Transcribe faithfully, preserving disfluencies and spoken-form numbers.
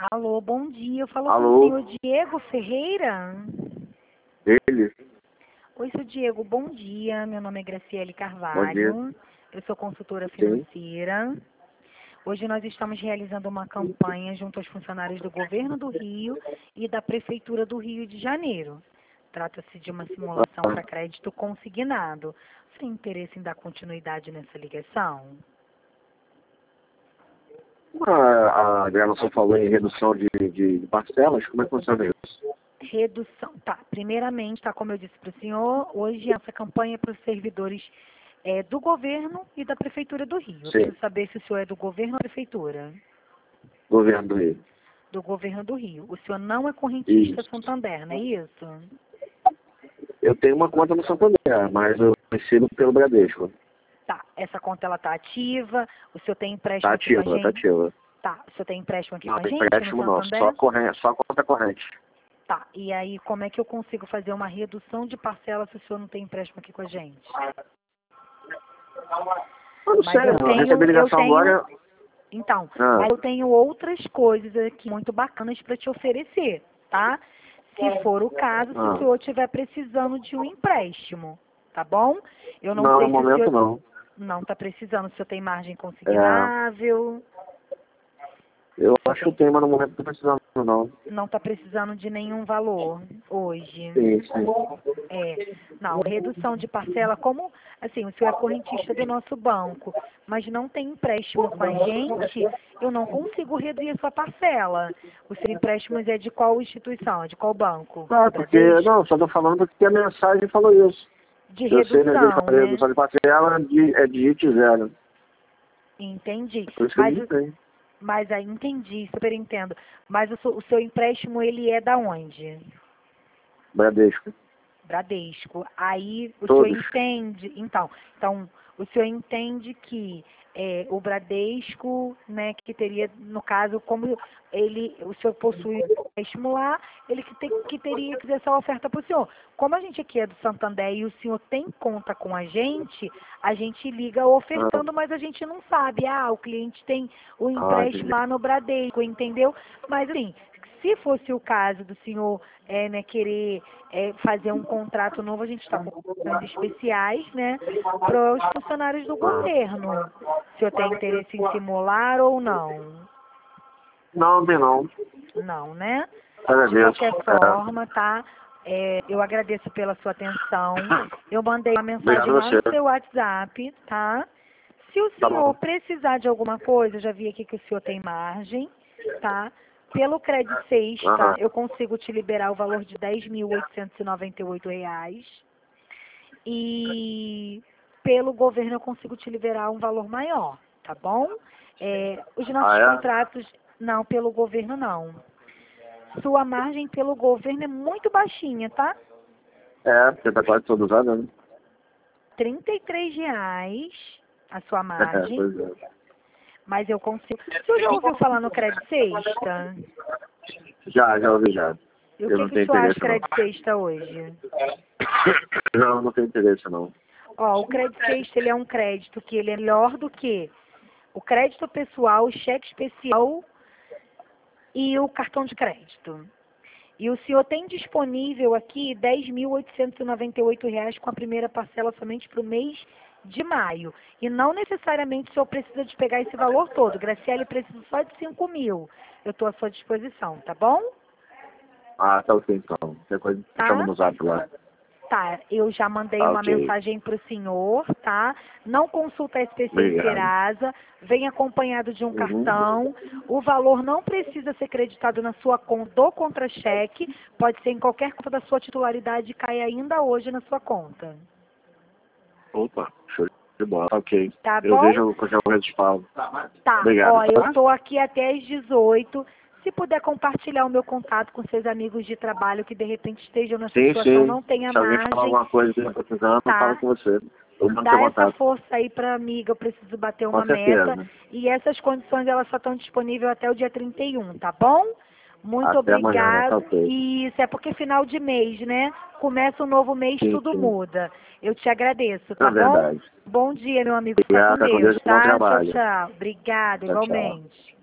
Alô, bom dia. Eu falo com o Alô? senhor Diego Ferreira. Ele? Oi, senhor Diego, bom dia. Meu nome é Graciele Bom dia. Carvalho. Eu sou consultora Sim. financeira. Hoje nós estamos realizando uma campanha junto aos funcionários do Governo do Rio e da Prefeitura do Rio de Janeiro. Trata-se de uma simulação para crédito consignado. Você tem interesse em dar continuidade nessa ligação? A, a gravação falou em redução de, de parcelas, como é que funciona isso? Redução. Tá, primeiramente, tá, como eu disse para o senhor, hoje essa campanha é para os servidores é, do governo e da Prefeitura do Rio. Eu Sim. preciso saber se o senhor é do governo ou da Prefeitura. Governo do Rio. Do governo do Rio. O senhor não é correntista Isso. Santander, não é isso? Eu tenho uma conta no Santander, mas eu recebo pelo Bradesco. Tá, essa conta ela tá ativa, o senhor tem empréstimo Tá aqui com a ativa, tá gente? ativa. Tá, o senhor tem empréstimo aqui Não com a tem gente empréstimo no não, Santander? só, corrente, só conta corrente. Tá, e aí como é que eu consigo fazer uma redução de parcela se o senhor não tem empréstimo aqui com a gente? Eu não Mas sei, eu eu tenho, recebi eu ligação tenho, agora. então, Ah, mas eu tenho outras coisas aqui muito bacanas para te oferecer, tá? Se for o caso, se o ah. senhor estiver precisando de um empréstimo, tá bom? Eu não Não, sei no se o momento senhor não. não está precisando, se o senhor tem margem É, consignável, eu se o senhor acho que eu tem, tenho, mas no momento não tô precisando não. não está precisando de nenhum valor hoje. Sim, sim. É, não, redução de parcela, como, assim, o senhor é correntista do nosso banco, mas não tem empréstimo com a gente, eu não consigo reduzir a sua parcela. O seu empréstimo é de qual instituição? É de qual banco? Ah, Do porque, Bradesco? não, só tô falando porque a mensagem falou isso. De Eu sei, né, desde redução, a né? redução de parcela de, é digite zero. Entendi. É por isso que eu Mas, o- digitei. mas aí, entendi, super entendo. Mas o, seu- o seu empréstimo, ele é da onde? Bradesco. Bradesco. Aí o senhor Todos. entende, então, então o senhor entende que é, o Bradesco, né, que teria, no caso, como ele, o senhor possui empréstimo lá, ele que, tem, que teria que fazer essa oferta para o senhor. Como a gente aqui é do Santander e o senhor tem conta com a gente, a gente liga Ah, ofertando, mas a gente não sabe, ah, o cliente tem o ah, empréstimo entendi. lá no Bradesco, entendeu? Mas assim, se fosse o caso do senhor é, né, querer é, fazer um contrato novo, a gente está com condições especiais, né, para os funcionários do Ah. governo. O senhor tem interesse em simular ou não? Não, não tem não. Não, né? De Agradeço. qualquer É. forma, tá? É, eu agradeço pela sua atenção. Eu mandei uma Obrigado mensagem a lá no você. seu WhatsApp, tá? Se o Tá senhor bom. precisar de alguma coisa, eu já vi aqui que o senhor tem margem, tá? Pelo Credit seis, tá? Aham. Eu consigo te liberar o valor de dez mil oitocentos e noventa e oito reais. E pelo governo eu consigo te liberar um valor maior, tá bom? É, os nossos Ah, é? contratos, não, pelo governo não. Sua margem pelo governo é muito baixinha, tá? É, porque tá quase todo usado, né? trinta e três reais a sua margem, Pois é. mas eu consigo. O senhor já ouviu falar no Credit Sexta? Já, já ouvi já. E o Eu que, não que o tenho senhor acha interesse não. Credit Sexta hoje? Não, não tenho interesse não. Ó, o Credit Sexta, ele é um crédito que ele é melhor do que o crédito pessoal, o cheque especial e o cartão de crédito. E o senhor tem disponível aqui dez mil oitocentos e noventa e oito reais com a primeira parcela somente para o mês de maio. E não necessariamente o senhor precisa de pegar esse valor todo. Graciele precisa só de cinco mil. Eu estou à sua disposição, tá bom? Ah, tá ok então. Qualquer coisa, chama Tá? no zap lá. Tá, eu já mandei Tá uma ok. mensagem para o senhor, tá? Não consulta a S P C e Obrigado. Serasa, vem acompanhado de um Uhum. cartão. O valor não precisa ser creditado na sua conta do contra-cheque, pode ser em qualquer conta da sua titularidade e cai ainda hoje na sua conta. Opa, show de bola. Ok. Tá Eu bom? vejo qualquer coisa eu te falo. Tá, Obrigado, ó, eu tá? tô aqui até às dezoito. Se puder compartilhar o meu contato com seus amigos de trabalho que de repente estejam nessa Sim, situação, sim. não tenha Se alguém falar margem, alguma coisa que eu tô precisando, eu falo tá? com você. Eu mando seu Dá essa contato. força aí pra amiga, eu preciso bater Com uma meta. certeza. E essas condições, elas só estão disponíveis até o dia trinta e um, tá bom? Muito Até amanhã, né? Tá obrigado. ok. Isso, é porque final de mês, né? Começa um novo mês, Sim, tudo sim. muda. Eu te agradeço, É tá bom? verdade. Bom dia, meu amigo. Fica com Obrigado, tá com Deus, Deus e bom tá? Tchau, trabalho. tchau. Obrigada, Tchau, tchau. igualmente.